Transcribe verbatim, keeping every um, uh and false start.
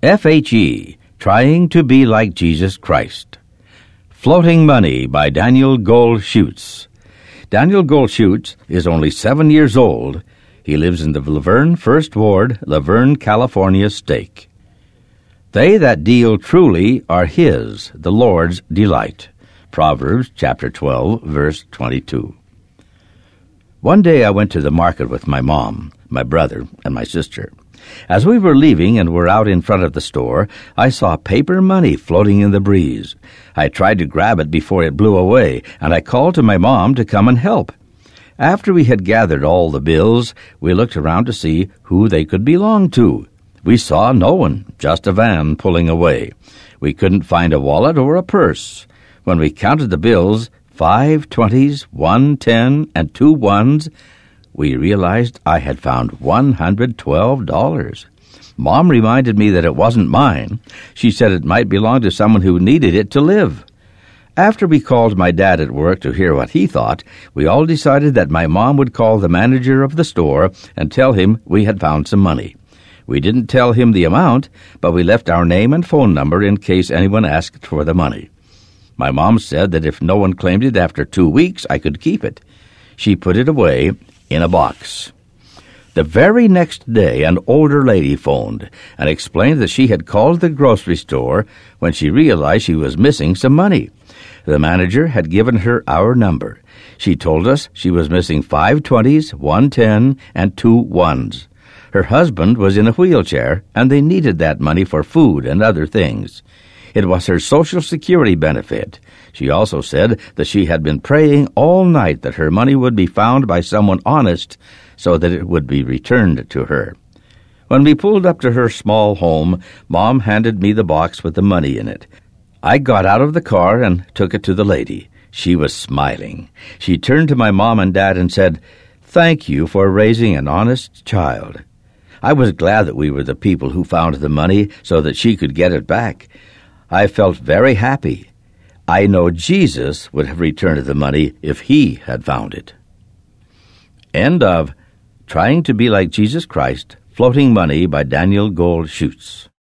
F H E, Trying to Be Like Jesus Christ. Floating Money by Daniel Gold Schutz. Daniel Gold Schutz is only seven years old. He lives in the Laverne First Ward, Laverne, California, Stake. They that deal truly are his, the Lord's delight. Proverbs chapter twelve, verse twenty-two. One day I went to the market with my mom, my brother, and my sister. As we were leaving and were out in front of the store, I saw paper money floating in the breeze. I tried to grab it before it blew away, and I called to my mom to come and help. After we had gathered all the bills, we looked around to see who they could belong to. We saw no one, just a van pulling away. We couldn't find a wallet or a purse. When we counted the bills, five twenties, one ten, and two ones, we realized I had found one hundred twelve dollars. Mom reminded me that it wasn't mine. She said it might belong to someone who needed it to live. After we called my dad at work to hear what he thought, we all decided that my mom would call the manager of the store and tell him we had found some money. We didn't tell him the amount, but we left our name and phone number in case anyone asked for the money. My mom said that if no one claimed it after two weeks, I could keep it. She put it away in a box. The very next day, an older lady phoned and explained that she had called the grocery store when she realized she was missing some money. The manager had given her our number. She told us she was missing five twenties, one ten, and two ones. Her husband was in a wheelchair, and they needed that money for food and other things. It was her Social Security benefit. She also said that she had been praying all night that her money would be found by someone honest so that it would be returned to her. When we pulled up to her small home, Mom handed me the box with the money in it. I got out of the car and took it to the lady. She was smiling. She turned to my mom and dad and said, "Thank you for raising an honest child." I was glad that we were the people who found the money so that she could get it back. I felt very happy. I know Jesus would have returned the money if he had found it. End of Trying to Be Like Jesus Christ, Floating Money by Daniel Gold Schutz.